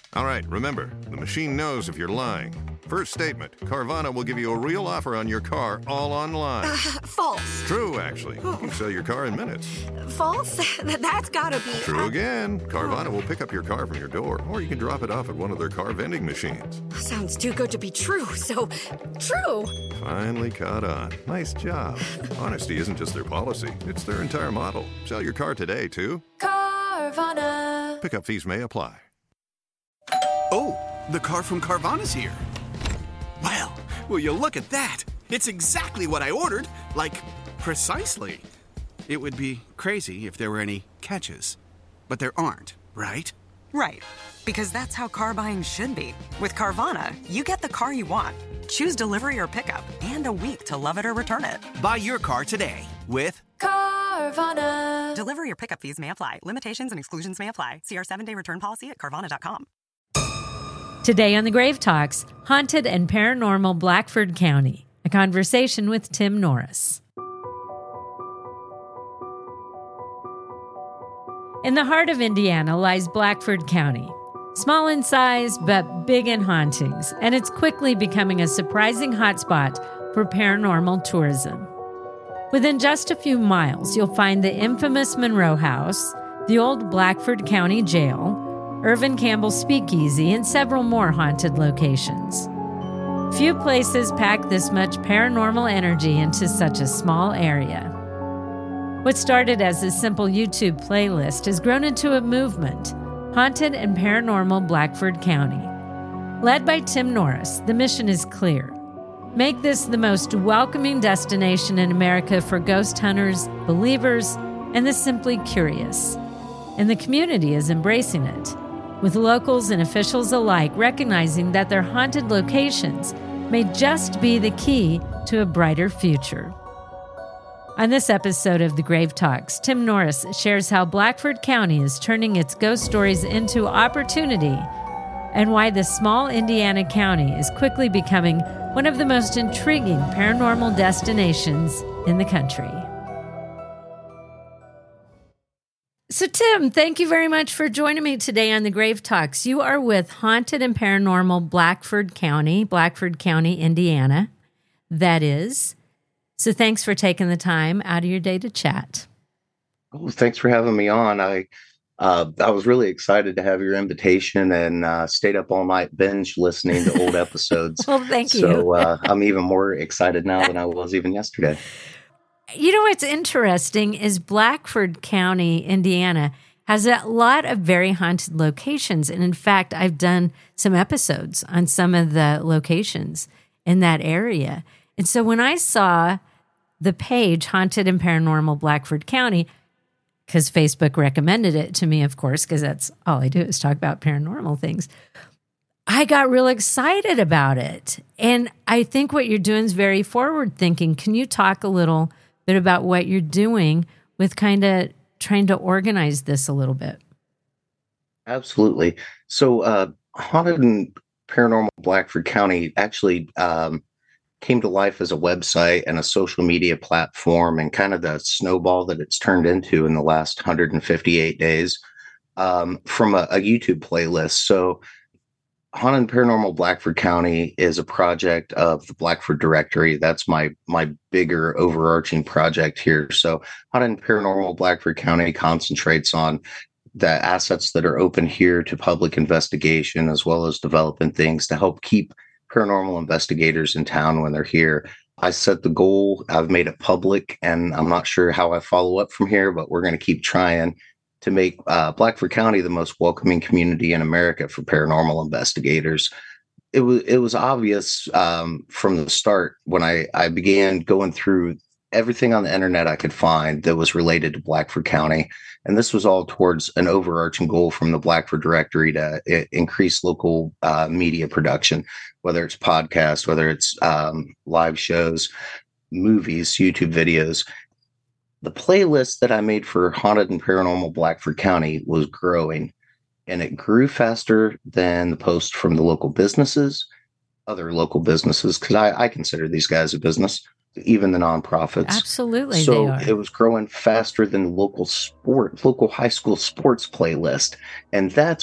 All right, remember, the machine knows if you're lying. First statement, Carvana will give you a real offer on your car all online. False. True, actually. You can sell your car in minutes. False? That's gotta be... True again. Carvana will pick up your car from your door, or you can drop it off at one of their car vending machines. Sounds too good to be true, so true. Finally caught on. Nice job. Honesty isn't just their policy, it's their entire model. Sell your car today, too. Carvana. Pickup fees may apply. Oh, the car from Carvana's here. Well, will you look at that? It's exactly what I ordered. Like, precisely. It would be crazy if there were any catches. But there aren't, right? Right. Because that's how car buying should be. With Carvana, you get the car you want. Choose delivery or pickup and a week to love it or return it. Buy your car today with Carvana. Delivery or pickup fees may apply. Limitations and exclusions may apply. See our 7-day return policy at Carvana.com. Today on The Grave Talks, Haunted and Paranormal Blackford County, a conversation with Tim Norris. In the heart of Indiana lies Blackford County. Small in size, but big in hauntings, and it's quickly becoming a surprising hotspot for paranormal tourism. Within just a few miles, you'll find the infamous Monroe House, the old Blackford County Jail, Irvin Campbell Speakeasy, and several more haunted locations. Few places pack this much paranormal energy into such a small area. What started as a simple YouTube playlist has grown into a movement, Haunted and Paranormal Blackford County. Led by Tim Norris, the mission is clear. Make this the most welcoming destination in America for ghost hunters, believers, and the simply curious. And the community is embracing it, with locals and officials alike recognizing that their haunted locations may just be the key to a brighter future. On this episode of The Grave Talks, Tim Norris shares how Blackford County is turning its ghost stories into opportunity and why this small Indiana county is quickly becoming one of the most intriguing paranormal destinations in the country. So, Tim, thank you very much for joining me today on The Grave Talks. You are with Haunted and Paranormal Blackford County, Indiana, that is. So thanks for taking the time out of your day to chat. Oh, thanks for having me on. I was really excited to have your invitation and stayed up all night binge listening to old episodes. Well, thank you. So I'm even more excited now than I was even yesterday. You know what's interesting is Blackford County, Indiana, has a lot of very haunted locations. And in fact, I've done some episodes on some of the locations in that area. And so when I saw the page, Haunted and Paranormal Blackford County, because Facebook recommended it to me, of course, because that's all I do is talk about paranormal things, I got real excited about it. And I think what you're doing is very forward thinking. Can you talk a little bit about what you're doing with kind of trying to organize this a little bit? Absolutely. So Haunted and Paranormal Blackford County actually came to life as a website and a social media platform, and kind of the snowball that it's turned into in the last 158 days from a YouTube playlist. So Haunted and Paranormal Blackford County is a project of the Blackford Directory. That's my bigger overarching project here. So Haunted and Paranormal Blackford County concentrates on the assets that are open here to public investigation, as well as developing things to help keep paranormal investigators in town when they're here. I set the goal, I've made it public, and I'm not sure how I follow up from here, but we're going to keep trying to make Blackford County the most welcoming community in America for paranormal investigators. It was obvious from the start when I began going through everything on the internet I could find that was related to Blackford County. And this was all towards an overarching goal from the Blackford Directory to increase local media production, whether it's podcasts, whether it's live shows, movies, YouTube videos. The playlist that I made for Haunted and Paranormal Blackford County was growing, and it grew faster than the posts from the local businesses, other local businesses, because I consider these guys a business, even the nonprofits. Absolutely, so they are. It was growing faster than local high school sports playlist, and that's when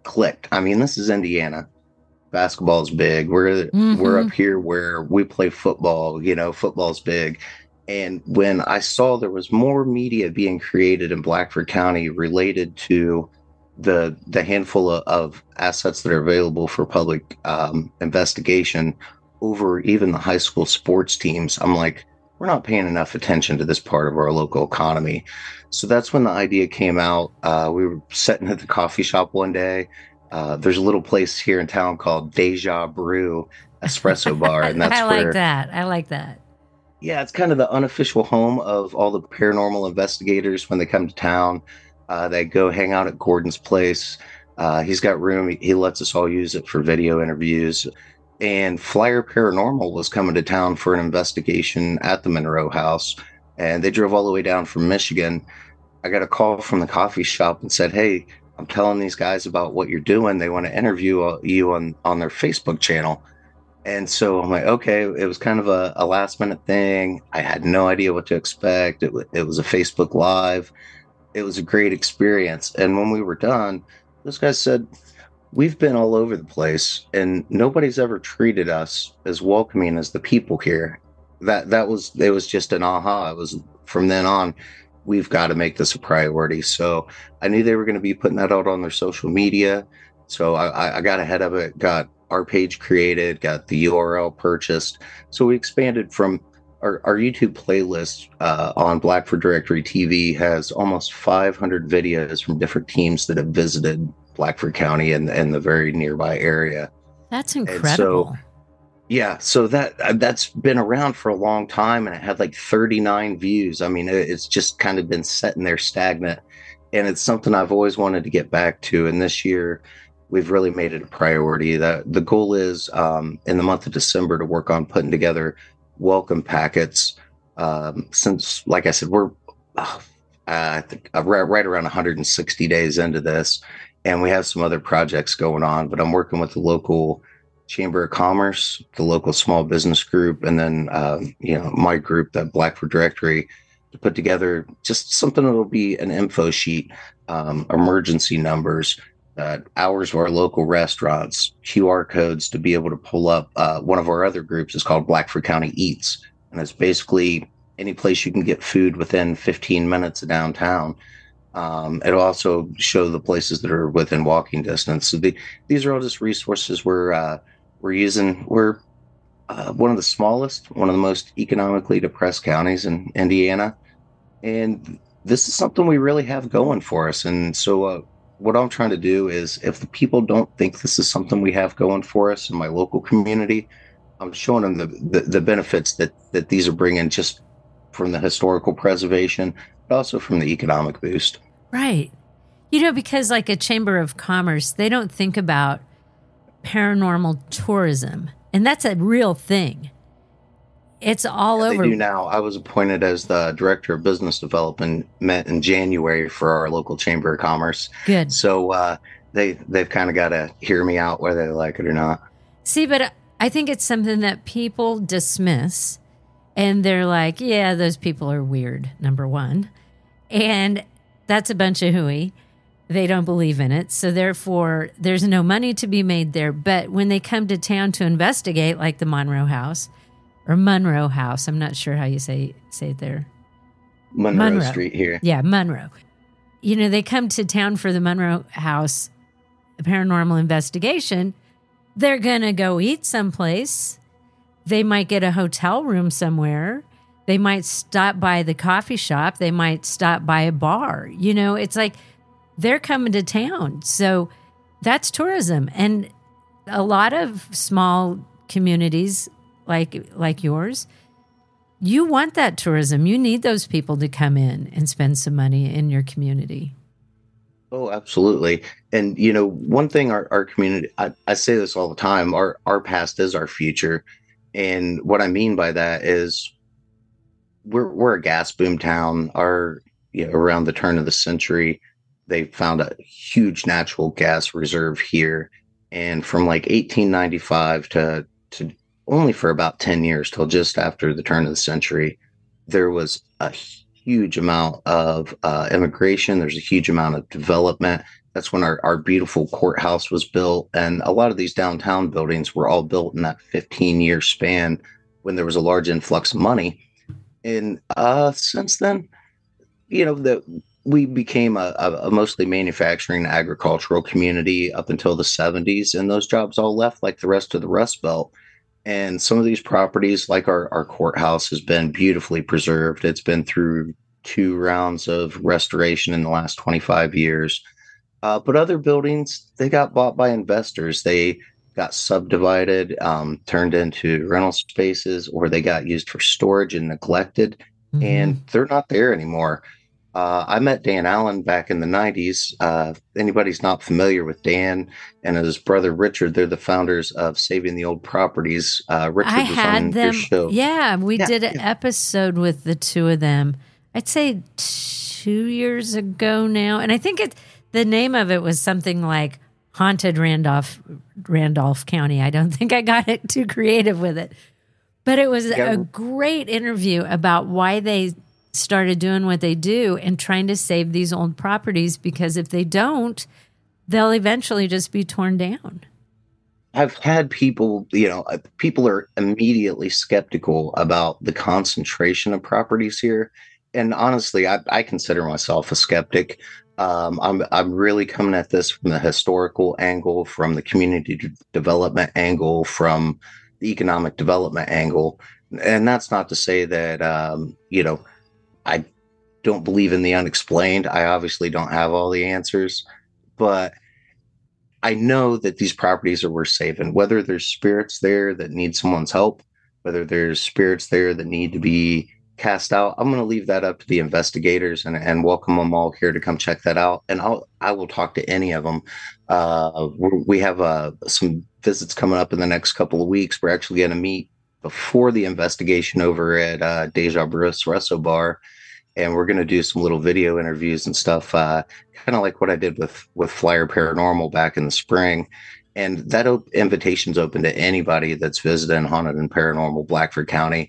clicked. I mean, this is Indiana. Basketball is big. We're up here where we play football. Football's big. And when I saw there was more media being created in Blackford County related to the handful of assets that are available for public investigation over even the high school sports teams, I'm like, we're not paying enough attention to this part of our local economy. So that's when the idea came out. We were sitting at the coffee shop one day. There's a little place here in town called Deja Brew Espresso Bar, and that's I like that. Yeah, it's kind of the unofficial home of all the paranormal investigators when they come to town. They go hang out at Gordon's place. He's got room. He lets us all use it for video interviews. And Flyer Paranormal was coming to town for an investigation at the Monroe House. And they drove all the way down from Michigan. I got a call from the coffee shop and said, hey, I'm telling these guys about what you're doing. They want to interview you on their Facebook channel. And so I'm like, okay, it was kind of a last minute thing. I had no idea what to expect. It was a Facebook Live. It was a great experience. And when we were done, those guys said, we've been all over the place and nobody's ever treated us as welcoming as the people here. It was just an aha. It was from then on, we've got to make this a priority. So I knew they were going to be putting that out on their social media. So I got ahead of it, got our page created, got the URL purchased. So we expanded from our YouTube playlist on Blackford Directory TV has almost 500 videos from different teams that have visited Blackford County and the very nearby area. That's incredible. So that's been around for a long time, and it had like 39 views. I mean, it's just kind of been sitting there stagnant, and it's something I've always wanted to get back to. And this year, we've really made it a priority. The goal is in the month of December to work on putting together welcome packets. Since, like I said, we're I think right around 160 days into this, and we have some other projects going on. But I'm working with the local Chamber of Commerce, the local small business group, and then my group, the Blackford Directory, to put together just something that'll be an info sheet, emergency numbers, hours of our local restaurants, QR codes to be able to pull up. One of our other groups is called Blackford County Eats, and it's basically any place you can get food within 15 minutes of downtown. It'll also show the places that are within walking distance. So these are all just resources we're using. We're one of the smallest, one of the most economically depressed counties in Indiana, and this is something we really have going for us. And so what I'm trying to do is, if the people don't think this is something we have going for us in my local community, I'm showing them the benefits that these are bringing, just from the historical preservation, but also from the economic boost. Right. Because like a Chamber of Commerce, they don't think about paranormal tourism, and that's a real thing. It's all over. They do now. I was appointed as the Director of Business Development in January for our local Chamber of Commerce. Good. So they've kind of got to hear me out whether they like it or not. See, but I think it's something that people dismiss, and they're like, yeah, those people are weird, number one. And that's a bunch of hooey. They don't believe in it. So therefore, there's no money to be made there. But when they come to town to investigate, like the Monroe House, I'm not sure how you say it there. Monroe Street here. Yeah, Monroe. They come to town for the Monroe House paranormal investigation. They're going to go eat someplace. They might get a hotel room somewhere. They might stop by the coffee shop. They might stop by a bar. It's like they're coming to town. So that's tourism. And a lot of small communities like yours, you want that tourism. You need those people to come in and spend some money in your community. Oh, absolutely. And, one thing our community, I say this all the time, our past is our future. And what I mean by that is we're a gas boom town. Around the turn of the century, they found a huge natural gas reserve here. And from like 1895 to only for about 10 years, till just after the turn of the century, there was a huge amount of immigration. There's a huge amount of development. That's when our beautiful courthouse was built. And a lot of these downtown buildings were all built in that 15-year span when there was a large influx of money. And since then, we became a mostly manufacturing agricultural community up until the 70s, and those jobs all left like the rest of the Rust Belt. And some of these properties, like our courthouse, has been beautifully preserved. It's been through 2 rounds of restoration in the last 25 years. But other buildings, they got bought by investors. They got subdivided, turned into rental spaces, or they got used for storage and neglected, and they're not there anymore. I met Dan Allen back in the 90s. Anybody's not familiar with Dan and his brother Richard, they're the founders of Saving the Old Properties. Richard I was had on them. your show. Yeah, we did an episode with the two of them. I'd say 2 years ago now, and I think the name of it was something like Haunted Randolph County. I don't think I got it too creative with it, but it was a great interview about why they started doing what they do and trying to save these old properties, because if they don't, they'll eventually just be torn down. I've had people, people are immediately skeptical about the concentration of properties here. And honestly, I consider myself a skeptic. I'm really coming at this from the historical angle, from the community development angle, from the economic development angle. And that's not to say that, I don't believe in the unexplained. I obviously don't have all the answers, but I know that these properties are worth saving, whether there's spirits there that need someone's help, whether there's spirits there that need to be cast out. I'm going to leave that up to the investigators and welcome them all here to come check that out. And I will talk to any of them. We have some visits coming up in the next couple of weeks. We're actually going to meet before the investigation over at Deja Brew Espresso Bar. And we're going to do some little video interviews and stuff, kind of like what I did with Flyer Paranormal back in the spring. And that invitation's open to anybody that's visiting Haunted and Paranormal Blackford County.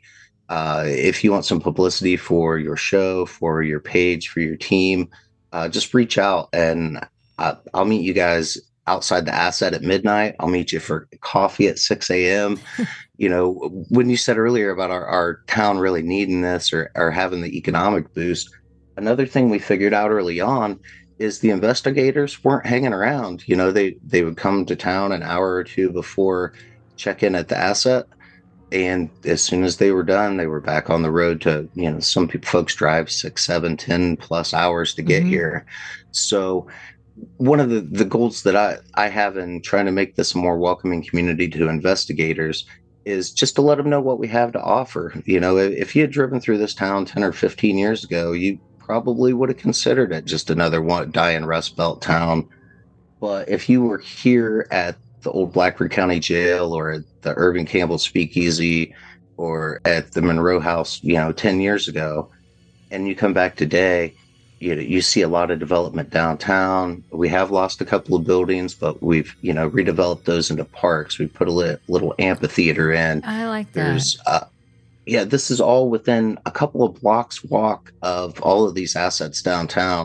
If you want some publicity for your show, for your page, for your team, just reach out, and I'll meet you guys outside the asset at midnight. I'll meet you for coffee at 6 a.m. When you said earlier about our town really needing this or having the economic boost, another thing we figured out early on is the investigators weren't hanging around. They would come to town an hour or two before check in at the asset. And as soon as they were done, they were back on the road to, some folks drive 6, 7, 10 plus hours to get here. So one of the goals that I have in trying to make this a more welcoming community to investigators is just to let them know what we have to offer. If you had driven through this town 10 or 15 years ago, you probably would have considered it just another dying Rust Belt town. But if you were here at the old Blackford County Jail or at the Irving Campbell Speakeasy or at the Monroe House, 10 years ago, and you come back today, you see a lot of development downtown. We have lost a couple of buildings, but we've, redeveloped those into parks. We put a little amphitheater in. I like that. There's, this is all within a couple of blocks walk of all of these assets downtown.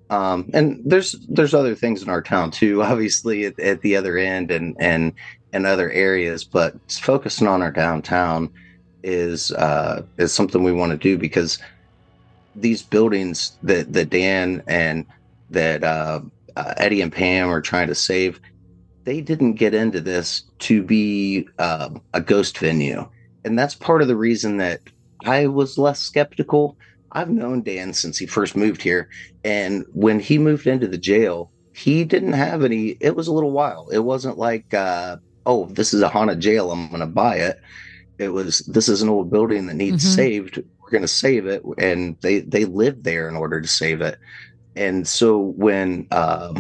And there's other things in our town too, obviously at the other end and other areas, but focusing on our downtown is something we want to do, because these buildings that Dan and that Eddie and Pam are trying to save, they didn't get into this to be a ghost venue. And that's part of the reason that I was less skeptical. I've known Dan since he first moved here. And when he moved into the jail, he didn't have any, it was a little while. It wasn't like, this is a haunted jail, I'm going to buy it. It was, this is an old building that needs saved. We're going to save it. And they lived there in order to save it. And so when,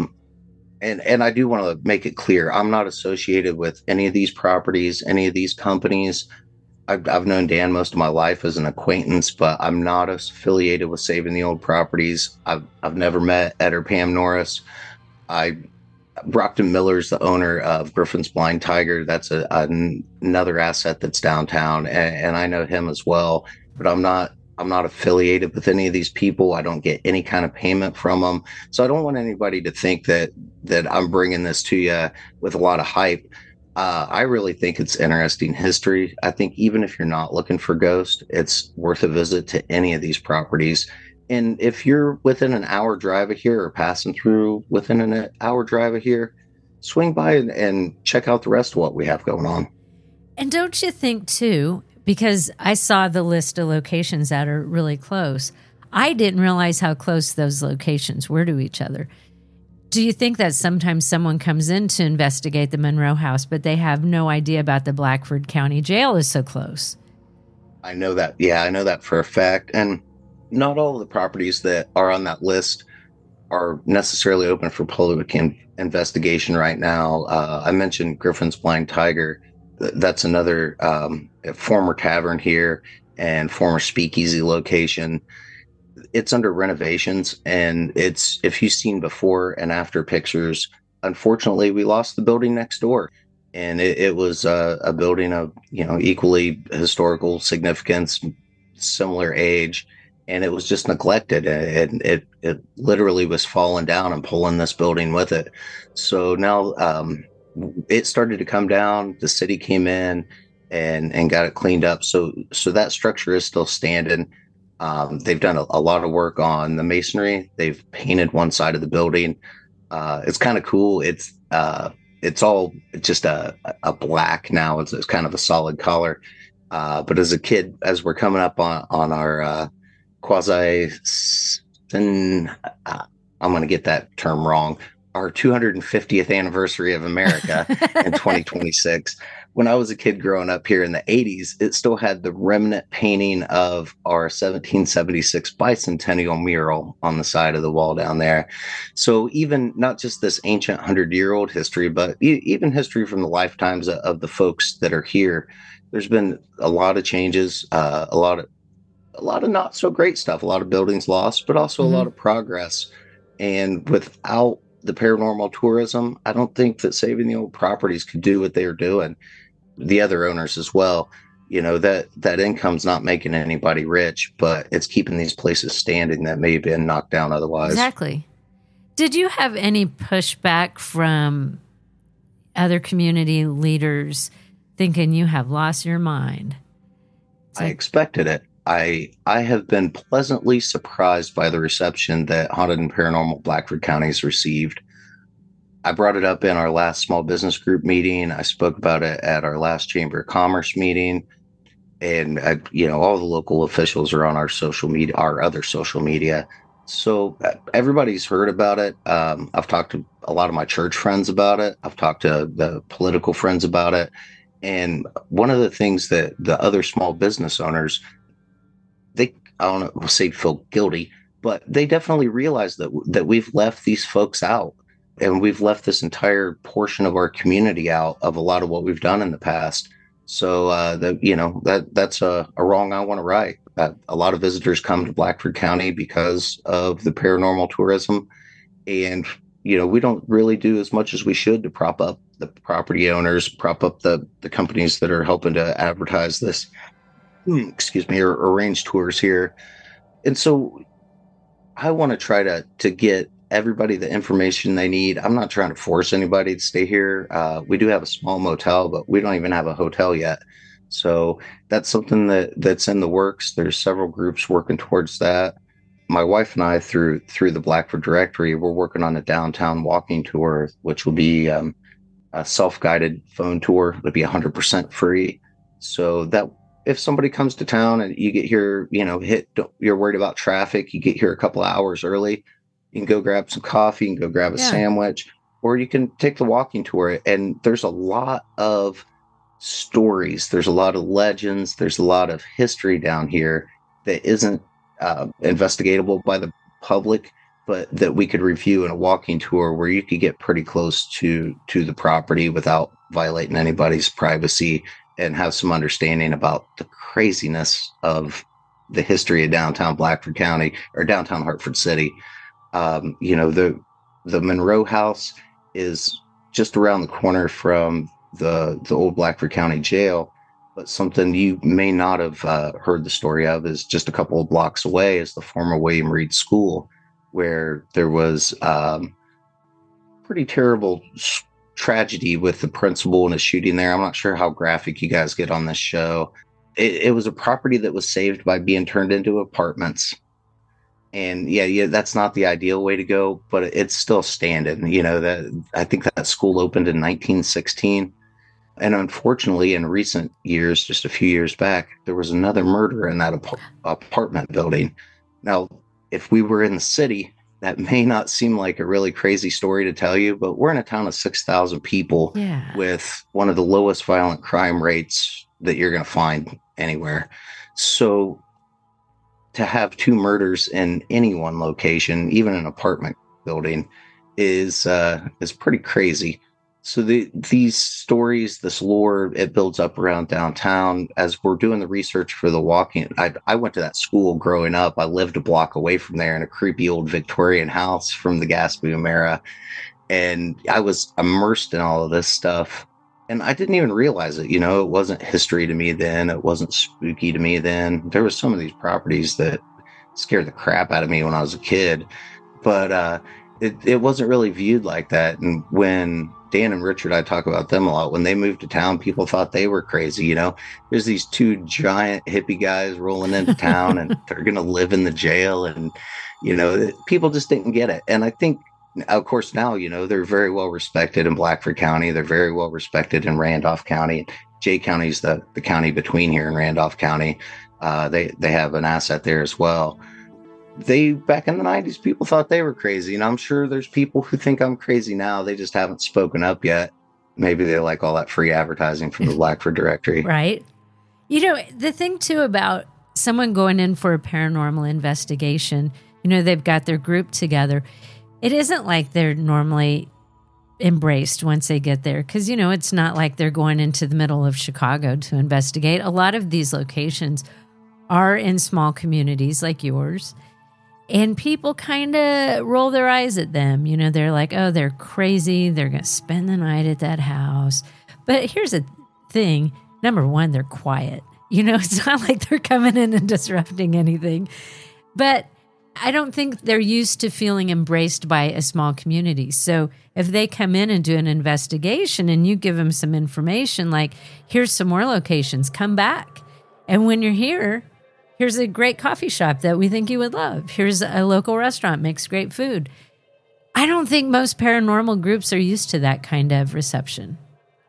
and I do want to make it clear, I'm not associated with any of these properties, any of these companies. I've known Dan most of my life as an acquaintance, but I'm not affiliated with Saving the Old Properties. I've never met Ed or Pam Norris. Brockton Miller's the owner of Griffin's Blind Tiger. That's another asset that's downtown, and I know him as well. But I'm not I'm not affiliated with any of these people. I don't get any kind of payment from them. So I don't want anybody to think that I'm bringing this to you with a lot of hype. I really think it's interesting history. I think even if you're not looking for ghosts, it's worth a visit to any of these properties. And if you're within an hour drive of here or passing through within an hour drive of here, swing by and check out the rest of what we have going on. And don't you think, too, because I saw the list of locations that are really close, I didn't realize how close those locations were to each other. Do you think that sometimes someone comes in to investigate the Monroe House, but they have no idea about the Blackford County Jail is so close? I know that. Yeah, I know that for a fact. And not all of the properties that are on that list are necessarily open for public investigation right now. I mentioned Griffin's Blind Tiger. That's another former tavern here and former speakeasy location. It's under renovations, and it's, if you've seen before and after pictures, unfortunately, we lost the building next door. And it was a building of, equally historical significance, similar age, and it was just neglected. And it literally was falling down and pulling this building with it. So now it started to come down. The city came in and got it cleaned up. So that structure is still standing. They've done a lot of work on the masonry. They've painted one side of the building. It's kind of cool. It's all just a black now. It's kind of a solid color. But as a kid, as we're coming up on our quasi, I'm going to get that term wrong, our 250th anniversary of America in 2026. When I was a kid growing up here in the 80s, it still had the remnant painting of our 1776 bicentennial mural on the side of the wall down there. So even not just this ancient 100-year-old history, but even history from the lifetimes of the folks that are here. There's been a lot of changes, a lot of not so great stuff, a lot of buildings lost, but also a lot of progress. And without the paranormal tourism, I don't think that Saving the Old Properties could do what they are doing. The other owners as well, that income's not making anybody rich, but it's keeping these places standing that may have been knocked down otherwise. Exactly. Did you have any pushback from other community leaders thinking you have lost your mind? I expected it. I have been pleasantly surprised by the reception that Haunted and Paranormal Blackford County has received. I brought it up in our last small business group meeting. I spoke about it at our last Chamber of Commerce meeting. And, all the local officials are on our social media, our other social media. So everybody's heard about it. I've talked to a lot of my church friends about it. I've talked to the political friends about it. And one of the things that the other small business owners, I don't know, say feel guilty, but they definitely realize that we've left these folks out. And we've left this entire portion of our community out of a lot of what we've done in the past. So that's a wrong I want to right. A lot of visitors come to Blackford County because of the paranormal tourism. And, we don't really do as much as we should to prop up the property owners, prop up the companies that are helping to advertise this, or arrange tours here. And so I want to try to get everybody the information they need. I'm not trying to force anybody to stay here. We do have a small motel, but we don't even have a hotel yet. So that's something that's in the works. There's several groups working towards that. My wife and I, through the Blackford Directory, we're working on a downtown walking tour, which will be a self-guided phone tour. It'll be 100% free. So that if somebody comes to town and you get here, you're worried about traffic, you get here a couple of hours early, you can go grab some coffee, you can go grab a sandwich, or you can take the walking tour. And there's a lot of stories. There's a lot of legends. There's a lot of history down here that isn't investigatable by the public, but that we could review in a walking tour where you could get pretty close to the property without violating anybody's privacy and have some understanding about the craziness of the history of downtown Blackford County or downtown Hartford City. The Monroe House is just around the corner from the old Blackford County Jail. But something you may not have heard the story of is just a couple of blocks away is the former William Reed School, where there was pretty terrible tragedy with the principal and a shooting there. I'm not sure how graphic you guys get on this show. It was a property that was saved by being turned into apartments. And yeah, that's not the ideal way to go, but it's still standing. That I think that school opened in 1916. And unfortunately, in recent years, just a few years back, there was another murder in that apartment building. Now, if we were in the city, that may not seem like a really crazy story to tell you, but we're in a town of 6,000 people with one of the lowest violent crime rates that you're going to find anywhere. So to have 2 murders in any one location, even an apartment building, is pretty crazy. So these stories, this lore, it builds up around downtown. As we're doing the research for The Walking, I went to that school growing up. I lived a block away from there in a creepy old Victorian house from the gas boom era. And I was immersed in all of this stuff. And I didn't even realize it. It wasn't history to me then. It wasn't spooky to me then. There were some of these properties that scared the crap out of me when I was a kid. But it wasn't really viewed like that. And when Dan and Richard, I talk about them a lot. When they moved to town, people thought they were crazy. There's these 2 giant hippie guys rolling into town and they're going to live in the jail. And, people just didn't get it. And I think, of course, now, they're very well respected in Blackford County. They're very well respected in Randolph County. Jay County's the county between here and Randolph County. They have an asset there as well. Back in the 90s, people thought they were crazy. And I'm sure there's people who think I'm crazy now. They just haven't spoken up yet. Maybe they like all that free advertising from the Blackford Directory. Right. The thing, too, about someone going in for a paranormal investigation, they've got their group together. It isn't like they're normally embraced once they get there because, it's not like they're going into the middle of Chicago to investigate. A lot of these locations are in small communities like yours. And people kind of roll their eyes at them. They're like, oh, they're crazy. They're going to spend the night at that house. But here's the thing. Number one, they're quiet. It's not like they're coming in and disrupting anything. But I don't think they're used to feeling embraced by a small community. So if they come in and do an investigation and you give them some information, like, here's some more locations, come back. And when you're here, here's a great coffee shop that we think you would love. Here's a local restaurant, makes great food. I don't think most paranormal groups are used to that kind of reception.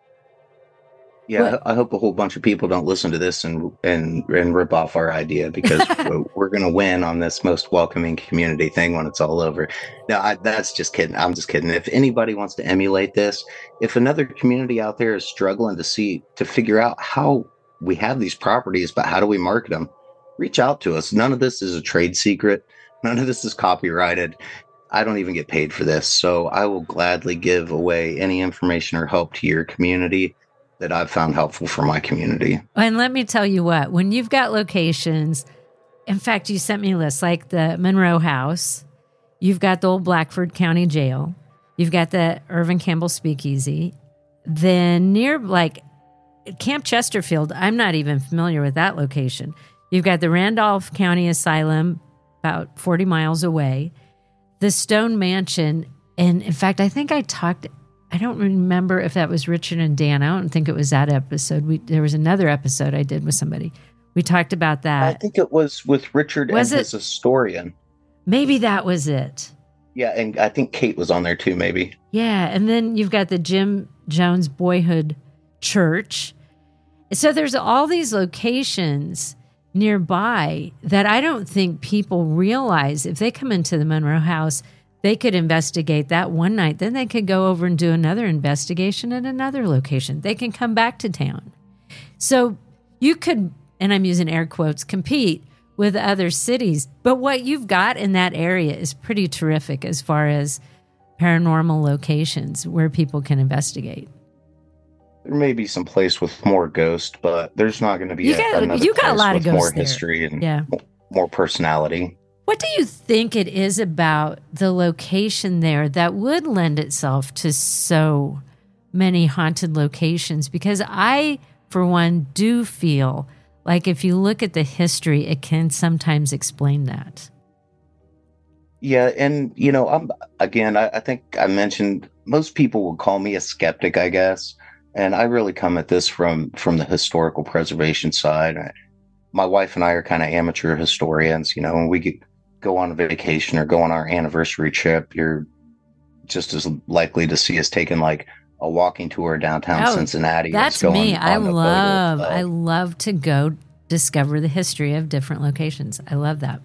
Yeah, I hope a whole bunch of people don't listen to this and rip off our idea because we're going to win on this most welcoming community thing when it's all over. No, that's just kidding. I'm just kidding. If anybody wants to emulate this, if another community out there is struggling to figure out how we have these properties, but how do we market them, reach out to us. None of this is a trade secret. None of this is copyrighted. I don't even get paid for this. So I will gladly give away any information or help to your community that I've found helpful for my community. And let me tell you what, when you've got locations, in fact, you sent me a list, like the Monroe House, you've got the old Blackford County Jail, you've got the Irvin Campbell Speakeasy, then near like Camp Chesterfield, I'm not even familiar with that location. You've got the Randolph County Asylum about 40 miles away, the Stone Mansion. And in fact, I think I don't remember if that was Richard and Dan. I don't think it was that episode. There was another episode I did with somebody. We talked about that. I think it was with Richard and his historian. Maybe that was it. Yeah, and I think Kate was on there too, maybe. Yeah, and then you've got the Jim Jones Boyhood Church. So there's all these locations nearby that I don't think people realize. If they come into the Monroe House, they could investigate that one night. Then they could go over and do another investigation at another location. They can come back to town. So you could, and I'm using air quotes, compete with other cities. But what you've got in that area is pretty terrific as far as paranormal locations where people can investigate. There may be some place with more ghosts, but there's not going to be another you got a lot of ghosts more there. History and more personality. What do you think it is about the location there that would lend itself to so many haunted locations? Because I for one, do feel like if you look at the history, it can sometimes explain that. Yeah, and I think I mentioned most people would call me a skeptic, I guess, and I really come at this from the historical preservation side. My wife and I are kind of amateur historians. When we go on a vacation or go on our anniversary trip, you're just as likely to see us taking like a walking tour downtown Cincinnati. That's me. I love to go discover the history of different locations. I love that.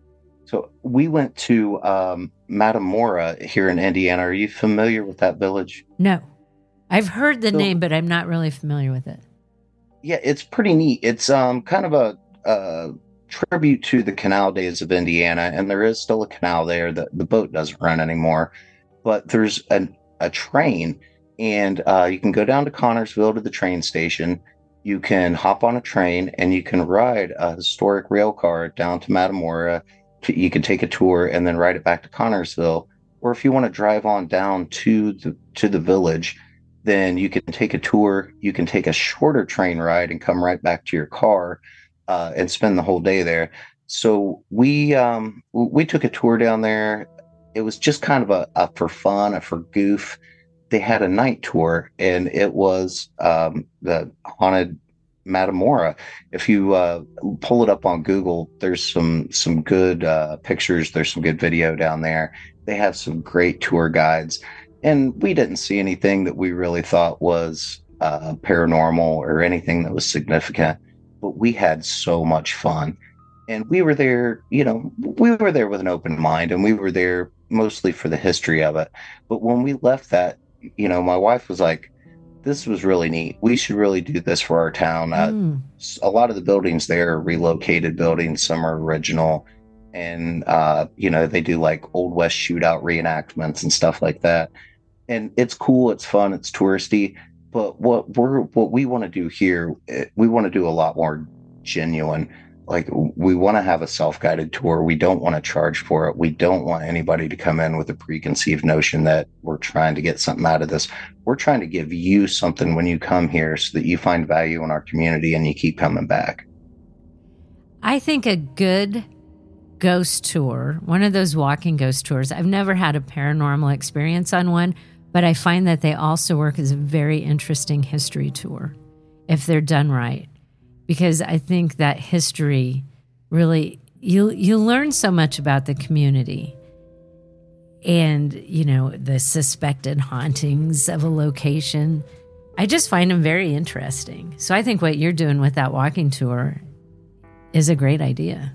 So we went to Metamora here in Indiana. Are you familiar with that village? No. I've heard the name, but I'm not really familiar with it. Yeah, it's pretty neat. It's kind of a tribute to the canal days of Indiana, and there is still a canal there. The boat doesn't run anymore, but there's a train, and you can go down to Connorsville to the train station. You can hop on a train, and you can ride a historic rail car down to Metamora. You can take a tour and then ride it back to Connorsville. Or if you want to drive on down to the village, then you can take a tour. You can take a shorter train ride and come right back to your car and spend the whole day there. So we took a tour down there. It was just kind of a for fun, for goof. They had a night tour, and it was the haunted Metamora. If you pull it up on Google, there's some good pictures. There's some good video down there. They have some great tour guides, and we didn't see anything that we really thought was paranormal or anything that was significant, but we had so much fun. And we were there, we were there with an open mind, and we were there mostly for the history of it. But when we left that, my wife was like, this was really neat. We should really do this for our town. A lot of the buildings there are relocated buildings. Some are original. And, they do like Old West shootout reenactments and stuff like that. And it's cool. It's fun. It's touristy. But what we want to do here, we want to do a lot more genuine. Like, we want to have a self-guided tour. We don't want to charge for it. We don't want anybody to come in with a preconceived notion that we're trying to get something out of this. We're trying to give you something when you come here so that you find value in our community and you keep coming back. I think a good ghost tour, one of those walking ghost tours, I've never had a paranormal experience on one, but I find that they also work as a very interesting history tour if they're done right. Because I think that history really, you learn so much about the community and, the suspected hauntings of a location. I just find them very interesting. So I think what you're doing with that walking tour is a great idea.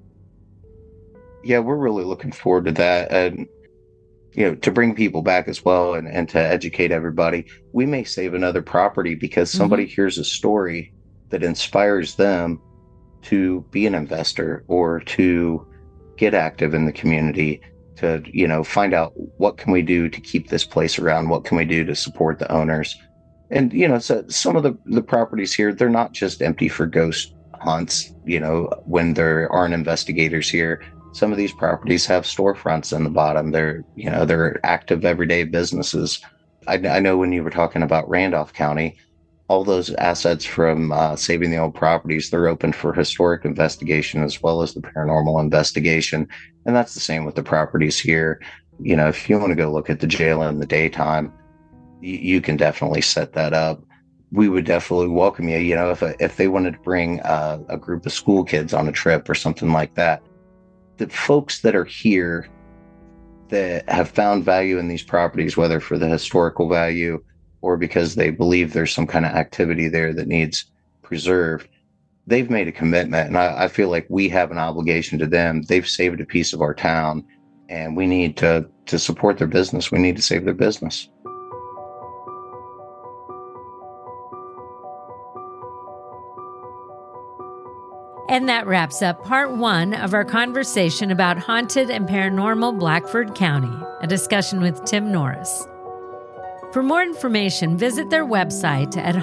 Yeah, we're really looking forward to that. And, to bring people back as well and to educate everybody. We may save another property because somebody hears a story that inspires them to be an investor or to get active in the community, to, find out what can we do to keep this place around? What can we do to support the owners? And, so some of the properties here, they're not just empty for ghost hunts, when there aren't investigators here. Some of these properties have storefronts in the bottom. They're active everyday businesses. I know when you were talking about Randolph County, all those assets from Saving the Old Properties, they're open for historic investigation as well as the paranormal investigation. And that's the same with the properties here. If you want to go look at the jail in the daytime, you can definitely set that up. We would definitely welcome you, if they wanted to bring a group of school kids on a trip or something like that. The folks that are here that have found value in these properties, whether for the historical value or because they believe there's some kind of activity there that needs preserved, they've made a commitment. And I feel like we have an obligation to them. They've saved a piece of our town, and we need to support their business. We need to save their business. And that wraps up part 1 of our conversation about haunted and paranormal Blackford County, a discussion with Tim Norris. For more information, visit their website at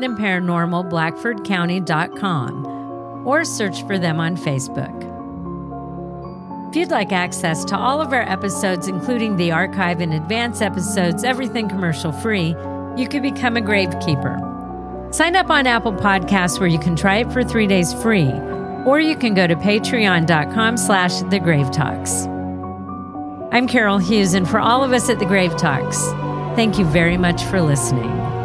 hauntedandparanormalblackfordcounty.com or search for them on Facebook. If you'd like access to all of our episodes, including the archive and advance episodes, everything commercial free, you can become a gravekeeper. Sign up on Apple Podcasts where you can try it for 3 days free, or you can go to patreon.com/The Grave Talks. I'm Carol Hughes, and for all of us at The Grave Talks, thank you very much for listening.